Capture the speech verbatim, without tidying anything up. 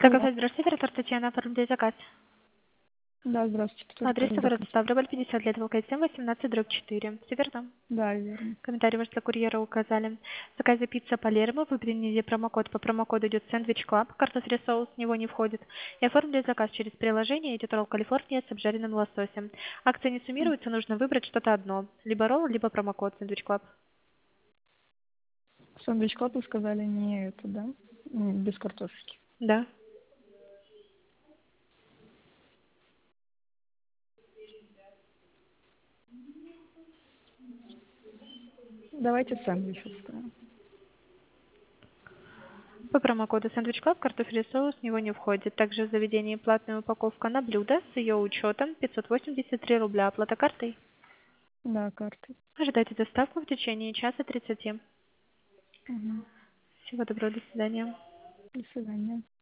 Алло. Кафе, здравствуйте, оператор Татьяна, оформляйте заказ. Да, здравствуйте. Кто Адрес такой город заказ? Ставрополь, пятьдесят лет, Волкодем, восемнадцать, дробь четыре. Все верно? Да, верно. Комментарий ваш для курьера указали. В заказе пицца Палермо, вы приняли промокод. По промокоду идет сэндвич Клаб, карта фри соус в него не входит. И оформили заказ через приложение, идет ролл Калифорния с обжаренным лососем. Акция не суммируется, нужно выбрать что-то одно. Либо ролл, либо промокод сэндвич Клаб. Сэндвич клаб вы сказали не это, да? М, Без картошечки. Да. Давайте сэндвич оставим. По промокоду сэндвич Клаб, картофель и соус в него не входит. Также в заведении платная упаковка на блюдо с ее учетом пятьсот восемьдесят три рубля. Оплата картой. Да, карты. Ожидайте доставку в течение часа тридцати. Угу. Всего доброго, до свидания. До свидания.